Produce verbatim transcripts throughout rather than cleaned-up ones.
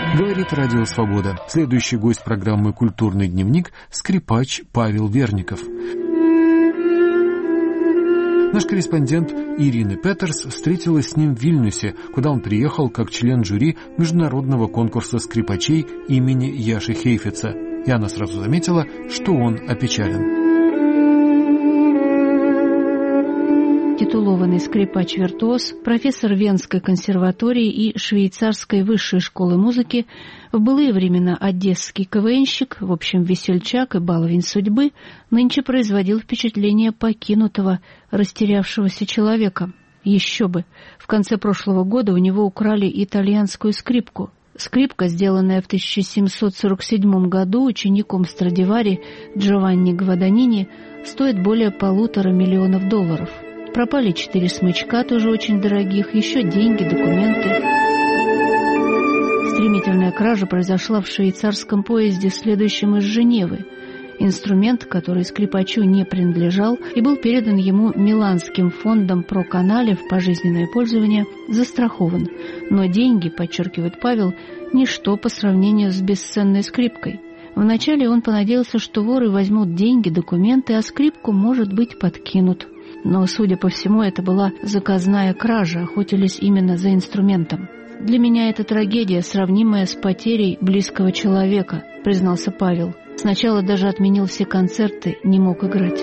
Говорит Радио Свобода. Следующий гость программы «Культурный дневник» — скрипач Павел Верников. Наш корреспондент Ирина Петерс встретилась с ним в Вильнюсе, куда он приехал как член жюри международного конкурса скрипачей имени Яши Хейфеца. И она сразу заметила, что он опечален. Титулованный скрипач-виртуоз, профессор Венской консерватории и Швейцарской высшей школы музыки, в былые времена одесский КВНщик, в общем весельчак и баловень судьбы, нынче производил впечатление покинутого, растерявшегося человека. Еще бы! В конце прошлого года у него украли итальянскую скрипку. Скрипка, сделанная в тысяча семьсот сорок седьмом году учеником Страдивари Джованни Гваданини, стоит более полутора миллионов долларов. Пропали четыре смычка, тоже очень дорогих, еще деньги, документы. Стремительная кража произошла в швейцарском поезде, следующем из Женевы. Инструмент, который скрипачу не принадлежал и был передан ему Миланским фондом Про Канале в пожизненное пользование, застрахован. Но деньги, подчеркивает Павел, ничто по сравнению с бесценной скрипкой. Вначале он понадеялся, что воры возьмут деньги, документы, а скрипку, может быть, подкинут. Но, судя по всему, это была заказная кража, охотились именно за инструментом. «Для меня это трагедия, сравнимая с потерей близкого человека», — признался Павел. Сначала даже отменил все концерты, не мог играть.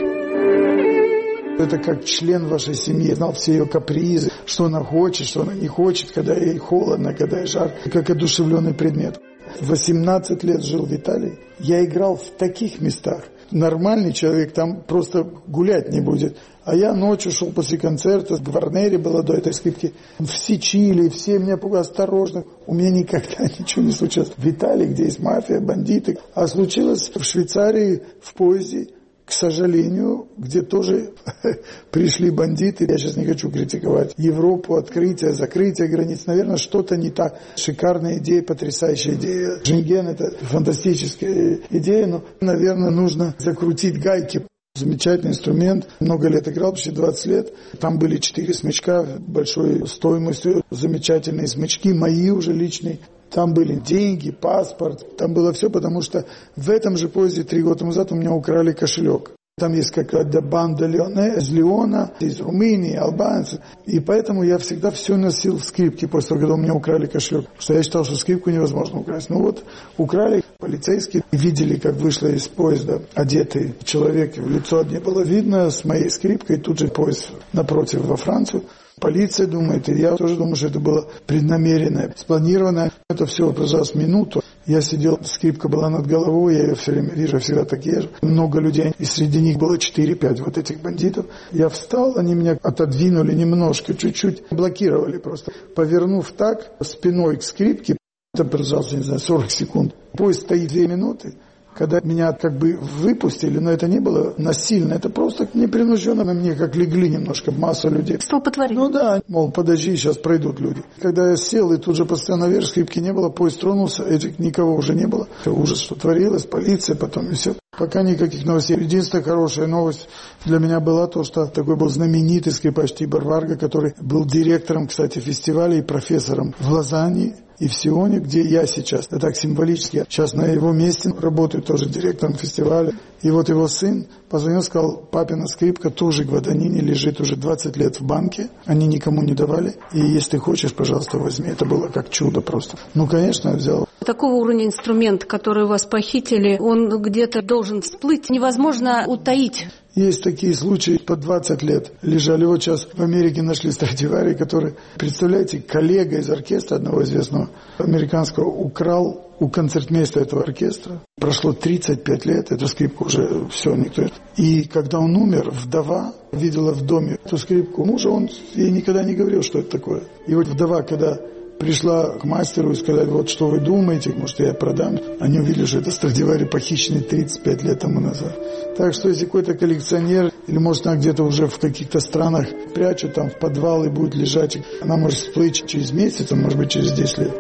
Это как член вашей семьи, знал все ее капризы, что она хочет, что она не хочет, когда ей холодно, когда ей жарко, как одушевленный предмет. восемнадцать лет жил в Италии. Я играл в таких местах. Нормальный человек там просто гулять не будет. А я ночью шел после концерта, в Гварнере было до этой скрипки, в Сичилии, все меня пугали, осторожно. У меня никогда ничего не случилось. В Италии, где есть мафия, бандиты. А случилось в Швейцарии, в поезде, к сожалению, где тоже пришли бандиты. Я сейчас не хочу критиковать Европу, открытие, закрытие границ. Наверное, что-то не так. Шикарная идея, потрясающая идея. Шенген — это фантастическая идея, но, наверное, нужно закрутить гайки. Замечательный инструмент. Много лет играл, почти двадцать лет. Там были четыре смычка большой стоимостью. Замечательные смычки, мои уже личные. Там были деньги, паспорт. Там было все, потому что в этом же поезде три года назад у меня украли кошелек. Там есть какая-то банда Леоне, из Леона, из Румынии, албанцев. И поэтому я всегда все носил в скрипке после того, когда у меня украли кошелек. Потому что я считал, что скрипку невозможно украсть. Ну вот, украли. Полицейские видели, как вышла из поезда одетый человек. В лицо не было видно с моей скрипкой. Тут же поезд напротив во Францию. Полиция думает, и я тоже думаю, что это было преднамеренное, спланированное. Это все продолжалось минуту. Я сидел, скрипка была над головой, я ее все время вижу, всегда так езжу. Много людей, и среди них было четыре-пять вот этих бандитов. Я встал, они меня отодвинули немножко, чуть-чуть, блокировали просто. Повернув так, спиной к скрипке, это продолжалось, не знаю, сорок секунд. Поезд стоит две минуты. Когда меня как бы выпустили, но это не было насильно, это просто непринужденно на мне, как легли немножко, масса людей. Столпотворение. Ну да, мол, подожди, сейчас пройдут люди. Когда я сел и тут же постоянно наверх, скрипки не было, поезд тронулся, этих никого уже не было. Это ужас, что творилось, полиция, потом и все. Пока никаких новостей. Единственная хорошая новость для меня была то, что такой был знаменитый скрипач Тибор Варга, который был директором, кстати, фестиваля и профессором в Лозанне и в Сионе, где я сейчас. Это так символически. Я сейчас на его месте работаю тоже директором фестиваля. И вот его сын позвонил, сказал, папина скрипка тоже Гваданини лежит уже двадцать лет в банке. Они никому не давали. И если ты хочешь, пожалуйста, возьми. Это было как чудо просто. Ну, конечно, я взял. Такого уровня инструмент, который у вас похитили, он где-то должен всплыть. Невозможно утаить. Есть такие случаи, по двадцать лет лежали. Вот сейчас в Америке нашли Страдивари, который, представляете, коллега из оркестра одного известного американского украл у концертмейстера этого оркестра. Прошло тридцать пять лет, эту скрипку уже все, никто... И когда он умер, вдова видела в доме эту скрипку мужа, он ей никогда не говорил, что это такое. И вот вдова, когда пришла к мастеру и сказала, вот что вы думаете, может, я продам. Они увидели, что это Страдивари, похищенный тридцать пять лет тому назад. Так что, если какой-то коллекционер, или, может, она где-то уже в каких-то странах прячут, там, в подвал и будет лежать, она может всплыть через месяц, а может быть, через десять лет.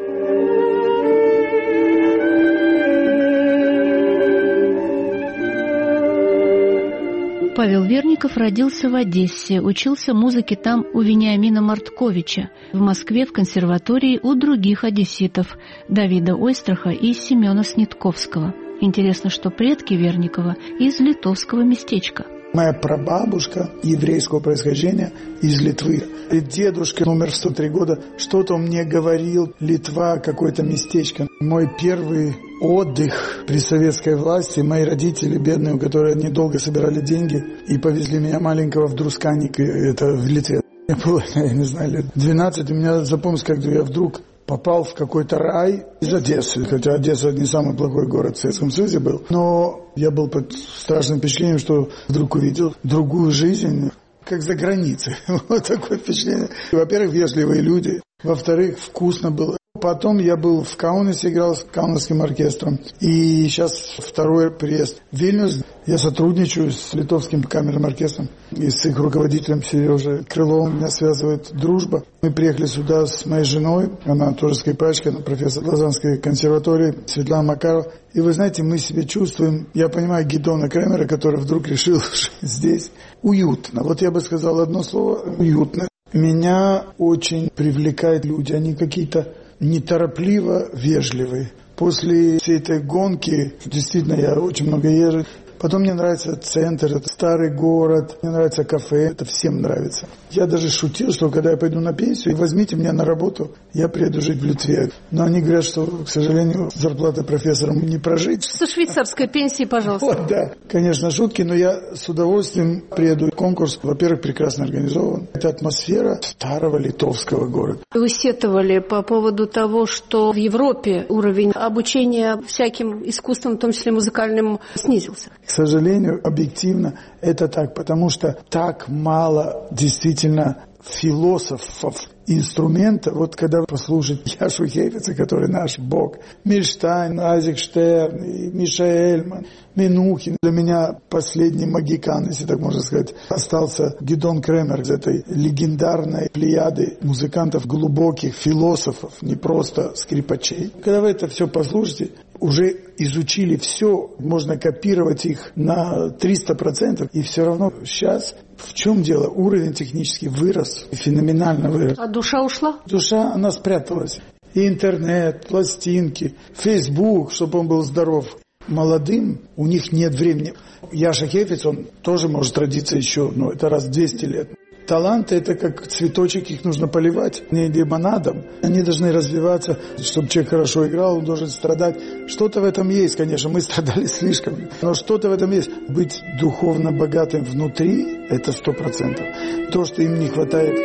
Павел Верников родился в Одессе, учился музыке там у Вениамина Мартковича, в Москве в консерватории у других одесситов Давида Ойстраха и Семена Снитковского. Интересно, что предки Верникова из литовского местечка. Моя прабабушка еврейского происхождения из Литвы. И дедушка умер в сто три года. Что-то он мне говорил, Литва, какое-то местечко. Мой первый отдых при советской власти, мои родители бедные, у которых недолго собирали деньги, и повезли меня маленького в Друсканик, это в Литве. Мне было, я не знаю, лет двенадцать, у меня запомнилось, когда я вдруг попал в какой-то рай из Одессы, хотя Одесса не самый плохой город в Советском Союзе был. Но я был под страшным впечатлением, что вдруг увидел другую жизнь, как за границей. Вот такое впечатление. Во-первых, вежливые люди. Во-вторых, вкусно было. Потом я был в Каунасе, играл с Каунасским оркестром. И сейчас второй приезд в Вильнюс. Я сотрудничаю с литовским камерным оркестром и с их руководителем Сережей Крыловым. Меня связывает дружба. Мы приехали сюда с моей женой. Она тоже скрипачка, она профессор Лозаннской консерватории, Светлана Макарова. И вы знаете, мы себя чувствуем, я понимаю Гидона Кремера, который вдруг решил жить здесь, уютно. Вот я бы сказал одно слово – уютно. Меня очень привлекают люди, они какие-то неторопливо вежливые. После всей этой гонки, действительно, я очень много езжу. Потом мне нравится центр, это старый город, мне нравится кафе, это всем нравится. Я даже шутил, что когда я пойду на пенсию, возьмите меня на работу, я приеду жить в Литве. Но они говорят, что, к сожалению, зарплата профессором не прожить. Со швейцарской пенсии, пожалуйста. Вот, да, конечно, шутки, но я с удовольствием приеду. Конкурс, во-первых, прекрасно организован. Это атмосфера старого литовского города. Вы сетовали по поводу того, что в Европе уровень обучения всяким искусствам, в том числе музыкальным, снизился. К сожалению, объективно это так, потому что так мало действительно философов инструмента. Вот когда послушать Яшу Хейфица, который наш бог, Мильштайн, Айзек Штерн, и Миша Эльман, Минухин. Для меня последний магикан, если так можно сказать, остался Гидон Кремер из этой легендарной плеяды музыкантов, глубоких философов, не просто скрипачей. Когда вы это все послушаете, уже изучили все, можно копировать их на триста процентов, и все равно сейчас в чем дело? Уровень технический вырос, феноменально вырос. А душа ушла? Душа, она спряталась. И интернет, пластинки, Фейсбук, чтобы он был здоров. Молодым у них нет времени. Яша Хейфиц, он тоже может родиться еще, но это раз в двести лет. Таланты – это как цветочек, их нужно поливать не лимонадом. Они должны развиваться, чтобы человек хорошо играл, он должен страдать. Что-то в этом есть, конечно, мы страдали слишком, но что-то в этом есть. Быть духовно богатым внутри – это сто процентов. То, что им не хватает.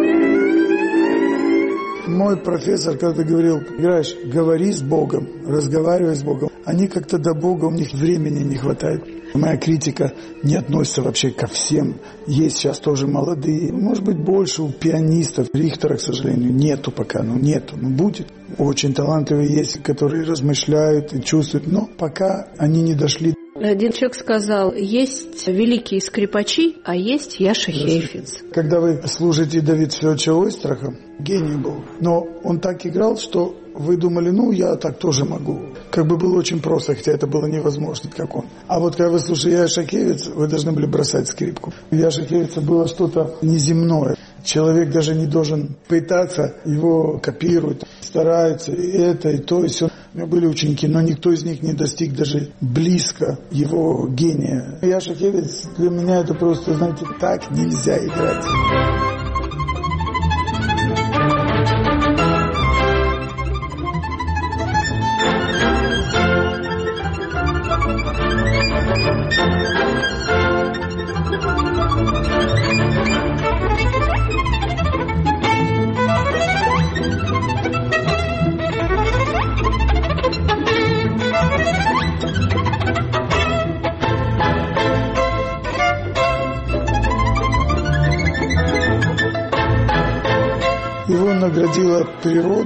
Мой профессор когда говорил, играешь, говори с Богом, разговаривай с Богом. Они как-то до Бога, у них времени не хватает. Моя критика не относится вообще ко всем. Есть сейчас тоже молодые. Может быть, больше у пианистов. Рихтера, к сожалению, нету пока. Ну, нету. Ну, будет. Очень талантливые есть, которые размышляют и чувствуют. Но пока они не дошли. Один человек сказал, есть великие скрипачи, а есть Яша Хейфиц. Когда вы слушаете Давида Федоровича Ойстраха, гений был. Но он так играл, что вы думали, ну, я так тоже могу. Как бы было очень просто, хотя это было невозможно, как он. А вот когда вы слушаете Яша Хейфиц, вы должны были бросать скрипку. У Яша Хейфица было что-то неземное. Человек даже не должен пытаться, его копируют, стараются, и это, и то, и все. У меня были ученики, но никто из них не достиг даже близко его гения. Яша Хейфиц, для меня это просто, знаете, так нельзя играть. Его наградила природа.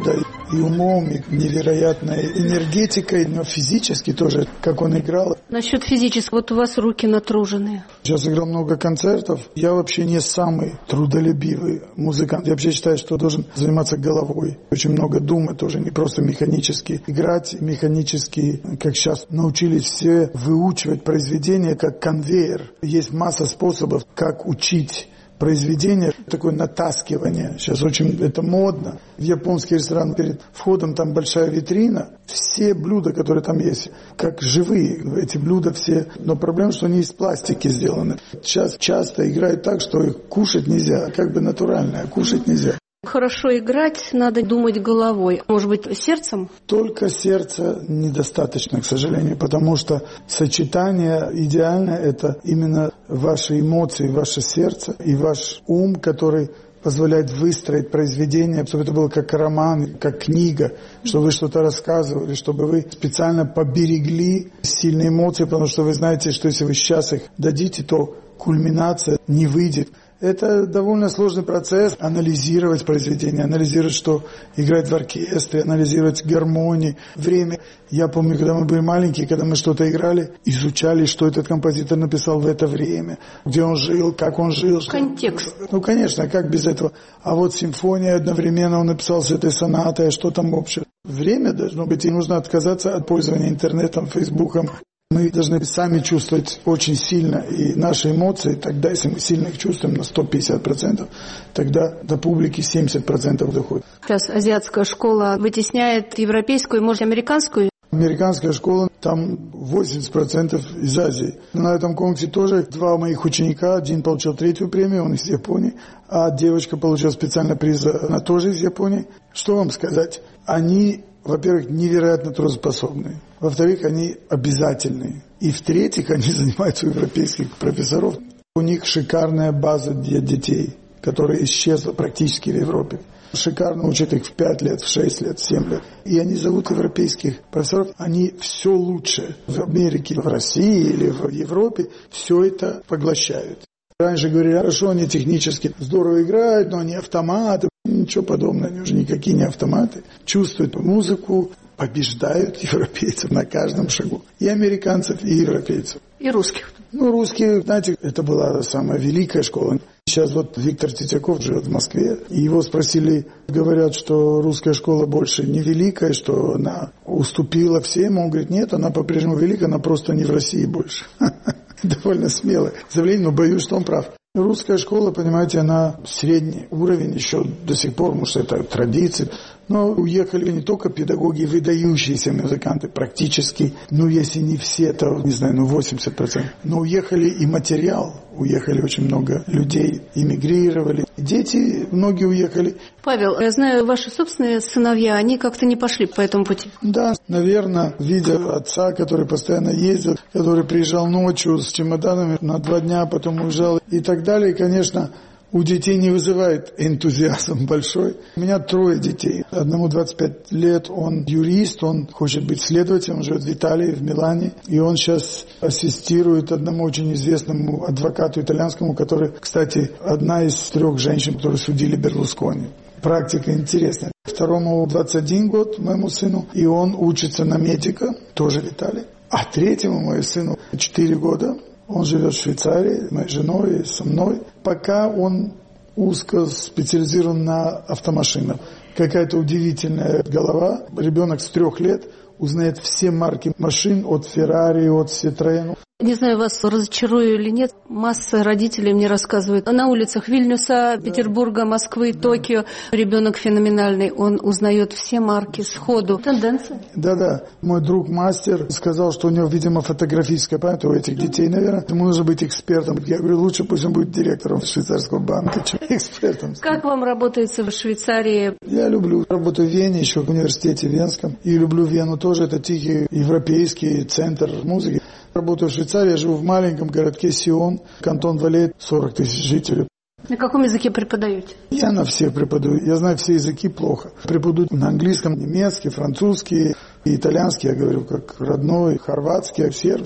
и умом, и невероятной энергетикой, но физически тоже, как он играл. Насчет физического, вот у вас руки натруженные. Сейчас играл много концертов. Я вообще не самый трудолюбивый музыкант. Я вообще считаю, что должен заниматься головой. Очень много думать тоже, не просто механически играть, механически, как сейчас научились все выучивать произведения как конвейер. Есть масса способов, как учить произведение, такое натаскивание. Сейчас очень это модно. В японский ресторан перед входом там большая витрина. Все блюда, которые там есть, как живые. Эти блюда все. Но проблема, что они из пластики сделаны. Сейчас часто играют так, что их кушать нельзя. Как бы натурально, а кушать нельзя. Хорошо играть, надо думать головой. Может быть, сердцем? Только сердца недостаточно, к сожалению, потому что сочетание идеальное – это именно ваши эмоции, ваше сердце и ваш ум, который позволяет выстроить произведение, чтобы это было как роман, как книга, чтобы вы что-то рассказывали, чтобы вы специально поберегли сильные эмоции, потому что вы знаете, что если вы сейчас их дадите, то кульминация не выйдет. Это довольно сложный процесс, анализировать произведение, анализировать, что играет в оркестре, анализировать гармонии, время. Я помню, когда мы были маленькие, когда мы что-то играли, изучали, что этот композитор написал в это время, где он жил, как он жил. Контекст. Ну, конечно, как без этого. А вот симфония одновременно он написал с этой сонатой, что там общее. Время должно быть, и нужно отказаться от пользования интернетом, фейсбуком. Мы должны сами чувствовать очень сильно, и наши эмоции, тогда, если мы сильно их чувствуем на сто пятьдесят процентов, тогда до публики семьдесят процентов доходит. Сейчас азиатская школа вытесняет европейскую, может, американскую? Американская школа, там восемьдесят процентов из Азии. На этом конкурсе тоже два моих ученика, один получил третью премию, он из Японии, а девочка получила специальный приз, она тоже из Японии. Что вам сказать? Они, во-первых, невероятно трудоспособные. Во-вторых, они обязательные. И в-третьих, они занимаются у европейских профессоров. У них шикарная база для детей, которая исчезла практически в Европе. Шикарно учат их в пять лет, в шесть лет, в семь лет. И они зовут европейских профессоров. Они все лучше в Америке, в России или в Европе. Все это поглощают. Раньше говорили, хорошо, они технически здорово играют, но они автоматы. Ничего подобного, они уже никакие не автоматы. Чувствуют музыку, побеждают европейцев на каждом шагу. И американцев, и европейцев. И русских. Ну, русские, знаете, это была самая великая школа. Сейчас вот Виктор Третьяков живет в Москве. И его спросили, говорят, что русская школа больше не великая, что она уступила всем. Он говорит, нет, она по-прежнему великая, она просто не в России больше. Довольно смелое заявление, но боюсь, что он прав. Русская школа, понимаете, она средний уровень еще до сих пор, потому что это традиции. Но уехали не только педагоги, выдающиеся музыканты, практически, ну, если не все, то, не знаю, ну, восемьдесят процентов. Но уехали и материал, уехали очень много людей, эмигрировали. Дети, многие уехали. Павел, я знаю, ваши собственные сыновья, они как-то не пошли по этому пути. Да, наверное, видя отца, который постоянно ездил, который приезжал ночью с чемоданами на два дня, потом уезжал и так далее, конечно, у детей не вызывает энтузиазм большой. У меня трое детей. Одному двадцать пять лет, он юрист, он хочет быть следователем, он живет в Италии, в Милане. И он сейчас ассистирует одному очень известному адвокату итальянскому, который, кстати, одна из трех женщин, которые судили Берлускони. Практика интересная. Второму двадцать один год, моему сыну, и он учится на медика, тоже в Италии. А третьему, моему сыну, четыре года. Он живет в Швейцарии, с моей женой, со мной. Пока он узко специализирован на автомашинах. Какая-то удивительная голова. Ребенок с трех лет узнает все марки машин от Феррари, от Citroёn. Не знаю, вас разочарую или нет, масса родителей мне рассказывают. На улицах Вильнюса, Петербурга, Москвы, Токио ребенок феноменальный, он узнает все марки сходу. Тенденция? Да-да. Мой друг мастер сказал, что у него, видимо, фотографическая память у этих детей, наверное. Ему нужно быть экспертом. Я говорю, лучше пусть он будет директором швейцарского банка, чем экспертом. Как вам работается в Швейцарии? Я люблю. Работаю в Вене, еще в университете Венском. И люблю Вену тоже. Это тихий европейский центр музыки. Работаю в Швейцарии, я живу в маленьком городке Сион, кантон Валет, сорок тысяч жителей. На каком языке преподаете? Я на всех преподаю. Я знаю все языки плохо. Преподаю на английском, немецкий, французский, итальянский, я говорю, как родной, хорватский, сербский.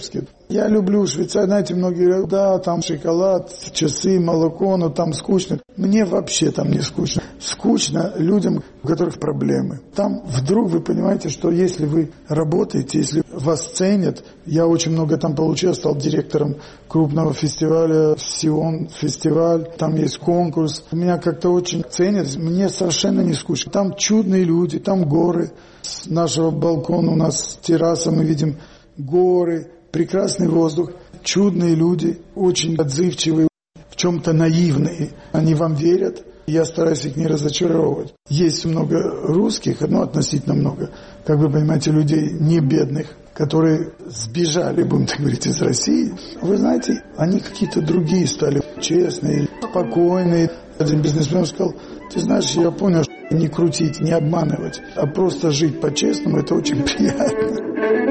Я люблю Швейцарию, знаете, многие говорят, да, там шоколад, часы, молоко, но там скучно. Мне вообще там не скучно. Скучно людям, у которых проблемы. Там вдруг вы понимаете, что если вы работаете, если вас ценят, я очень много там получил, стал директором крупного фестиваля, Сион фестиваль, там есть конкурс. Меня как-то очень ценят, мне совершенно не скучно. Там чудные люди, там горы. С нашего балкона у нас терраса, мы видим горы, прекрасный воздух, чудные люди, очень отзывчивые, в чем-то наивные. Они вам верят, я стараюсь их не разочаровывать. Есть много русских, ну относительно много, как вы понимаете, людей не бедных, которые сбежали, будем так говорить, из России. Вы знаете, они какие-то другие стали, честные, спокойные. Один бизнесмен сказал, ты знаешь, я понял, что не крутить, не обманывать, а просто жить по-честному, это очень приятно.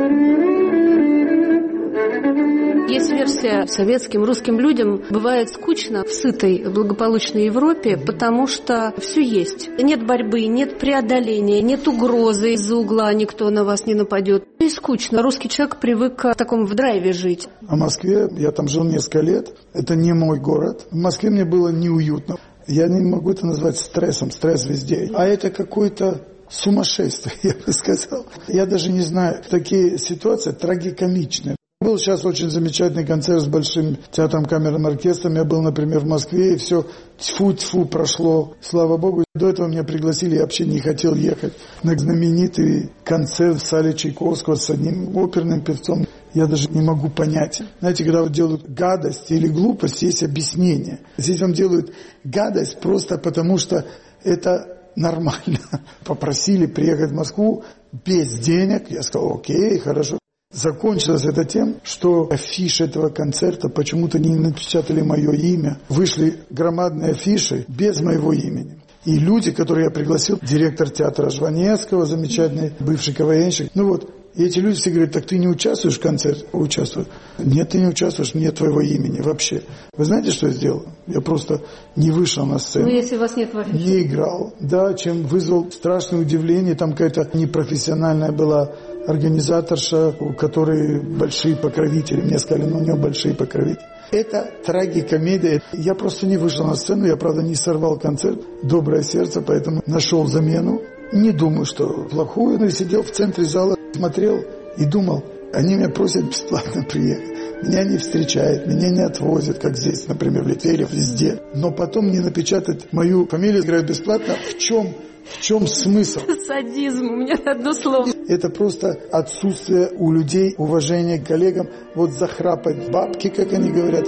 Есть версия, советским, русским людям бывает скучно в сытой, благополучной Европе, потому что все есть. Нет борьбы, нет преодоления, нет угрозы из-за угла, никто на вас не нападет. И скучно. Русский человек привык к такому в драйве жить. А в Москве, я там жил несколько лет, это не мой город. В Москве мне было неуютно. Я не могу это назвать стрессом, стресс везде. А это какой-то сумасшествие, я бы сказал. Я даже не знаю, такие ситуации трагикомичные. Был сейчас очень замечательный концерт с Большим театром, камерным оркестром. Я был, например, в Москве, и все тьфу-тьфу прошло. Слава Богу. До этого меня пригласили, я вообще не хотел ехать на знаменитый концерт в зале Чайковского с одним оперным певцом. Я даже не могу понять. Знаете, когда вот делают гадость или глупость, есть объяснение. Здесь вам делают гадость просто потому, что это нормально. Попросили приехать в Москву без денег. Я сказал, окей, хорошо. Закончилось это тем, что афиши этого концерта почему-то не напечатали мое имя. Вышли громадные афиши без моего имени. И люди, которые я пригласил, директор театра Жванецкого, замечательный бывший КВНщик, ну вот, и эти люди все говорят, так ты не участвуешь в концерте? Участвую. Нет, ты не участвуешь, нет твоего имени вообще. Вы знаете, что я сделал? Я просто не вышел на сцену. Ну, если вас нет в афише. Не играл. Да, чем вызвал страшное удивление. Там какая-то непрофессиональная была организаторша, у которой большие покровители. Мне сказали, ну у нее большие покровители. Это трагикомедия. Я просто не вышел на сцену, я, правда, не сорвал концерт. Доброе сердце, поэтому нашел замену. Не думаю, что плохую, но я сидел в центре зала, смотрел и думал, они меня просят бесплатно приехать. Меня не встречают, меня не отвозят, как здесь, например, в Литве или везде. Но потом не напечатать мою фамилию, играют бесплатно. В чем, в чем смысл? Садизм, у меня одно слово. Это просто отсутствие у людей уважения к коллегам. Вот захрапать бабки, как они говорят.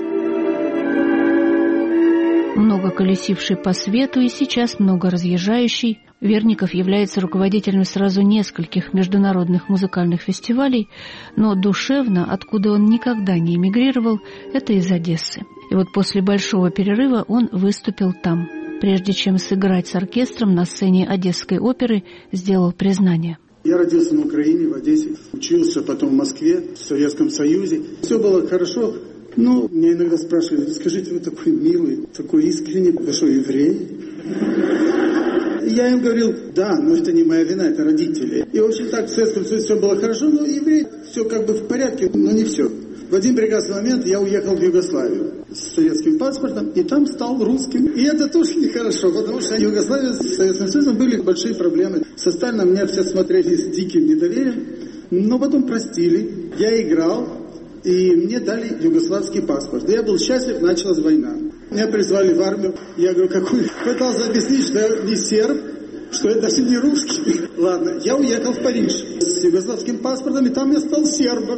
Много колесивший по свету и сейчас много разъезжающий, Верников является руководителем сразу нескольких международных музыкальных фестивалей, но душевно, откуда он никогда не эмигрировал, это из Одессы. И вот после большого перерыва он выступил там. Прежде чем сыграть с оркестром на сцене Одесской оперы, сделал признание. Я родился на Украине, в Одессе, учился потом в Москве, в Советском Союзе. Все было хорошо. Но меня иногда спрашивают, скажите, вы такой милый, такой искренний, вы что, еврей? Я им говорил, да, но это не моя вина, это родители. И, в общем, так в Советском Союзе все было хорошо, но еврей, все как бы в порядке, но не все. В один прекрасный момент я уехал в Югославию с советским паспортом, и там стал русским. И это тоже нехорошо, потому что в Югославии с Советским Союзом были большие проблемы. Со Сталином меня все смотрели с диким недоверием, но потом простили. Я играл, и мне дали югославский паспорт. И я был счастлив, началась война. Меня призвали в армию. Я говорю, какой? Пытался объяснить, что я не серб, что я даже не русский. Ладно, я уехал в Париж с югославским паспортом, и там я стал сербом.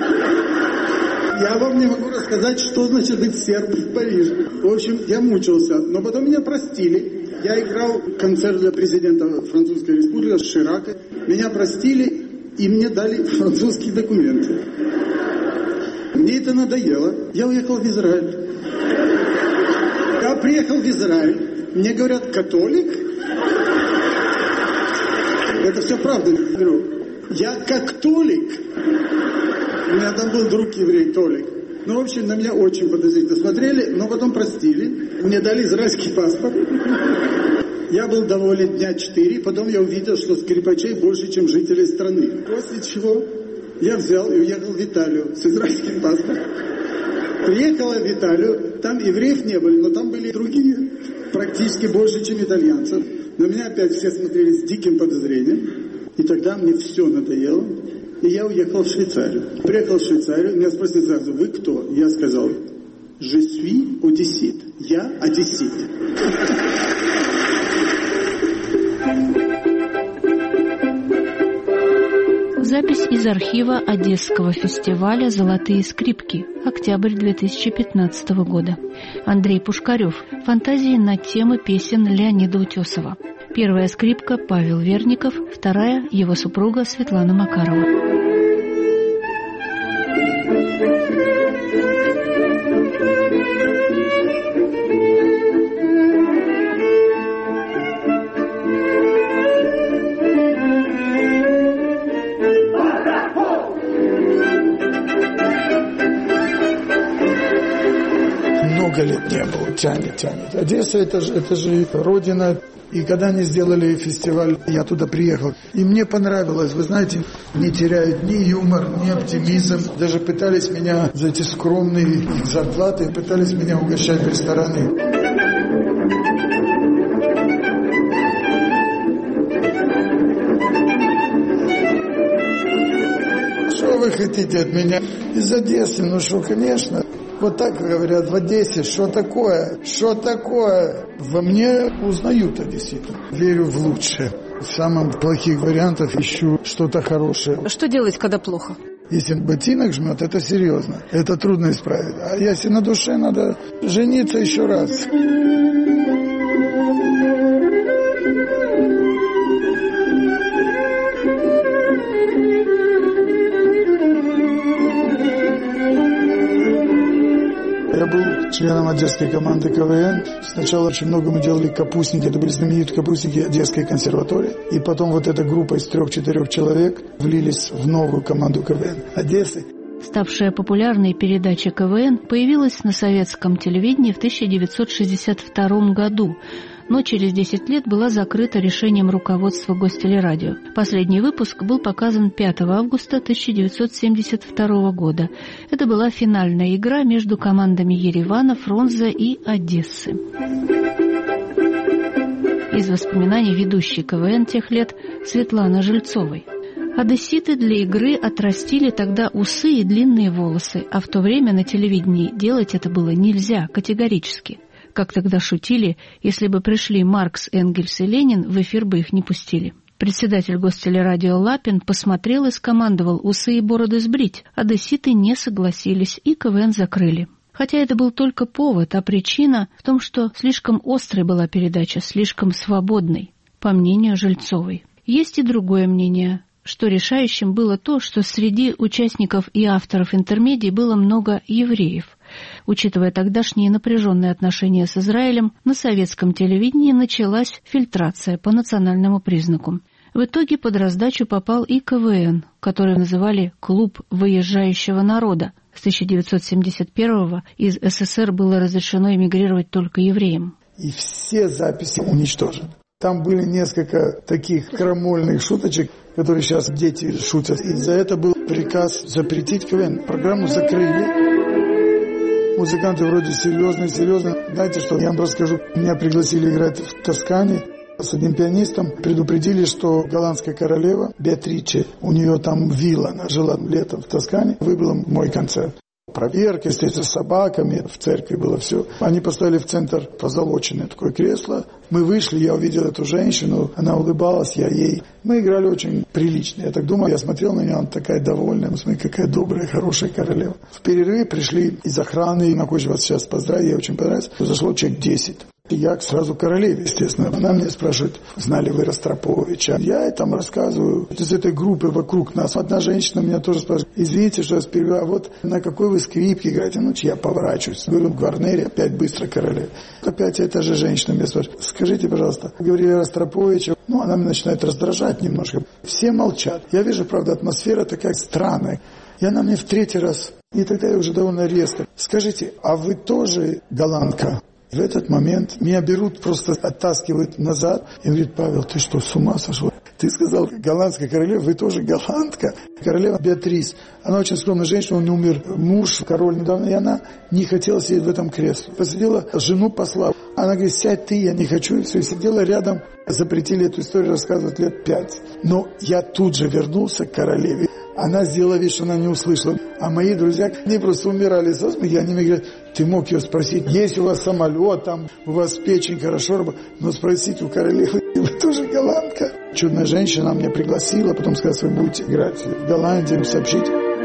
Я вам не могу рассказать, что значит быть сербом в Париже. В общем, я мучился, но потом меня простили. Я играл концерт для президента Французской Республики с Ширако. Меня простили, и мне дали французские документы. Мне это надоело. Я уехал в Израиль. Я приехал в Израиль. Мне говорят, католик? Это все правда. Я католик. У меня там был друг еврей, Толик. Ну, в общем, на меня очень подозрительно смотрели, но потом простили. Мне дали израильский паспорт. Я был доволен дня четыре. Потом я увидел, что скрипачей больше, чем жителей страны. После чего Я взял и уехал в Италию с израильским паспортом. Приехала в Италию, там евреев не были, но там были другие, практически больше, чем итальянцев. На меня опять все смотрели с диким подозрением. И тогда мне все надоело, и я уехал в Швейцарию. Приехал в Швейцарию, меня спросили сразу: вы кто? Я сказал: je suis одессит. Я одессит. Запись из архива Одесского фестиваля «Золотые скрипки», октябрь две тысячи пятнадцатого года. Андрей Пушкарев. Фантазии на темы песен Леонида Утесова. Первая скрипка — Павел Верников, вторая — его супруга Светлана Макарова. Много лет не было, тянет, тянет. Одесса это же, это же родина. И когда они сделали фестиваль, я туда приехал. И мне понравилось, вы знаете, не теряют ни юмор, ни оптимизм. Даже пытались меня за эти скромные зарплаты, пытались меня угощать в рестораны. Что вы хотите от меня? Из Одессы, ну что, конечно. Вот так говорят в Одессе: что такое, что такое. Во мне узнают одесситов. Верю в лучшее. В самых плохих вариантах ищу что-то хорошее. Что делать, когда плохо? Если ботинок жмет, это серьезно. Это трудно исправить. А если на душе, надо жениться еще раз. Я был членом одесской команды КВН. Сначала очень много мы делали капустники. Это были знаменитые капустники Одесской консерватории. И потом вот эта группа из трех-четырех человек влились в новую команду КВН Одессы. Ставшая популярной передача КВН появилась на советском телевидении в тысяча девятьсот шестьдесят втором году, но через десять лет была закрыта решением руководства Гостелерадио. Последний выпуск был показан пятого августа тысяча девятьсот семьдесят второго года. Это была финальная игра между командами Еревана, Фрунзе и Одессы. Из воспоминаний ведущей КВН тех лет Светланы Жильцовой. Одесситы для игры отрастили тогда усы и длинные волосы, а в то время на телевидении делать это было нельзя, категорически. Как тогда шутили, если бы пришли Маркс, Энгельс и Ленин, в эфир бы их не пустили. Председатель Гостелерадио Лапин посмотрел и скомандовал усы и бороды сбрить. Одесситы не согласились, и КВН закрыли. Хотя это был только повод, а причина в том, что слишком острой была передача, слишком свободной, по мнению Жильцовой. Есть и другое мнение, что решающим было то, что среди участников и авторов интермедий было много евреев. Учитывая тогдашние напряженные отношения с Израилем, на советском телевидении началась фильтрация по национальному признаку. В итоге под раздачу попал и КВН, который называли «Клуб выезжающего народа». С тысяча девятьсот семьдесят первого из СССР было разрешено эмигрировать только евреям. И все записи уничтожены. Там были несколько таких крамольных шуточек, которые сейчас дети шутят. И за это был приказ запретить КВН. Программу закрыли. Музыканты вроде серьезные, серьезные. Знаете что, я вам расскажу. Меня пригласили играть в Тоскане с одним пианистом. Предупредили, что голландская королева Беатриче, у нее там вилла, она жила летом в Тоскане, выбрала мой концерт. Проверка, естественно, с собаками, в церкви было все. Они поставили в центр позолоченное такое кресло. Мы вышли, я увидел эту женщину, она улыбалась, я ей. Мы играли очень прилично. Я так думал, я смотрел на нее, она такая довольная, смотри, какая добрая, хорошая королева. В перерыве пришли из охраны, я хочу вас сейчас поздравить, я очень понравился. Зашло человек десять. И я сразу королеве, естественно. Она меня спрашивает: знали вы Ростроповича? Я ей там рассказываю. Из этой группы вокруг нас одна женщина меня тоже спрашивает: извините, что я перебиваю, а вот на какой вы скрипке играете? Ну, я поворачиваюсь. Говорю, в Гварнере, опять быстро королева. Опять эта же женщина меня спрашивает: скажите, пожалуйста, говорили Ростроповича? Ну, она меня начинает раздражать немножко. Все молчат. Я вижу, правда, атмосфера такая странная. И она мне в третий раз, и тогда я уже довольно резко: скажите, а вы тоже голландка? В этот момент меня берут, просто оттаскивают назад и говорит: Павел, ты что, с ума сошел? Ты сказал, голландская королева, вы тоже голландка. Королева Беатрис, она очень скромная женщина, он умер муж, король недавно, и она не хотела сидеть в этом кресле. Посадила жену посла. Она говорит, сядь ты, я не хочу, и все. Сидела рядом, запретили эту историю рассказывать лет пять. Но я тут же вернулся к королеве. Она сделала вид, что она не услышала. А мои друзья, они просто умирали со смеху. Они мне говорят, ты мог ее спросить, есть у вас самолет, там у вас печень хорошо работает, но спросить у королевы, вы тоже голландка. Чудная женщина меня пригласила, потом сказала, вы будете играть в Голландии, сообщить.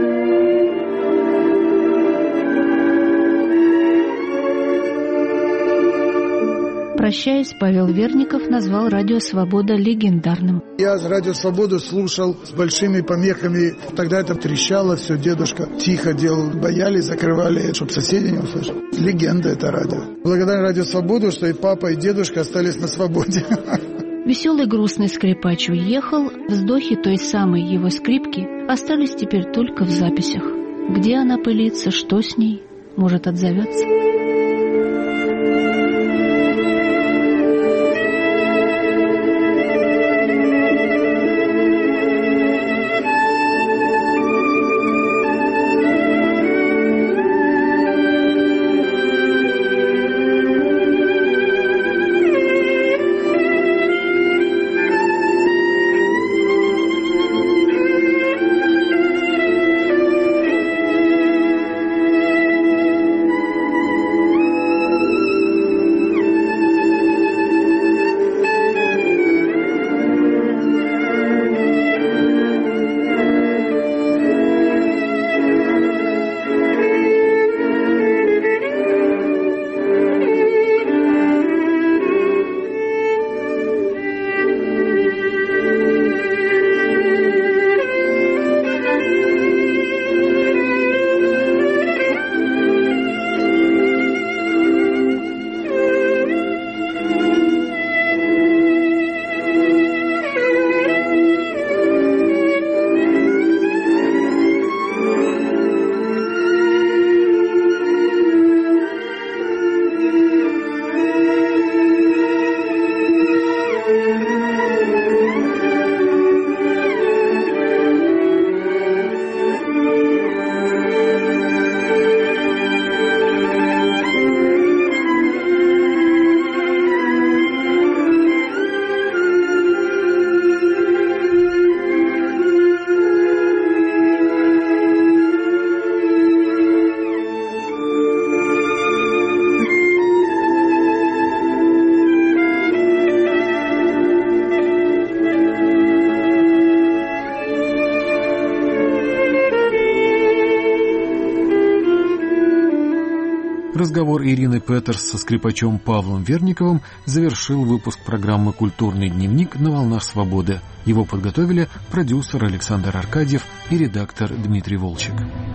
Прощаясь, Павел Верников назвал радио «Свобода» легендарным. Я радио «Свободу» слушал с большими помехами. Тогда это трещало все, дедушка тихо делал. Боялись, закрывали, чтобы соседи не услышали. Легенда это радио. Благодаря радио «Свободу», что и папа, и дедушка остались на свободе. Веселый грустный скрипач уехал, вздохи той самой его скрипки остались теперь только в записях. Где она пылится, что с ней, может, отзовется? Разговор Ирины Петерс со скрипачом Павлом Верниковым завершил выпуск программы «Культурный дневник» на волнах «Свободы». Его подготовили продюсер Александр Аркадьев и редактор Дмитрий Волчек.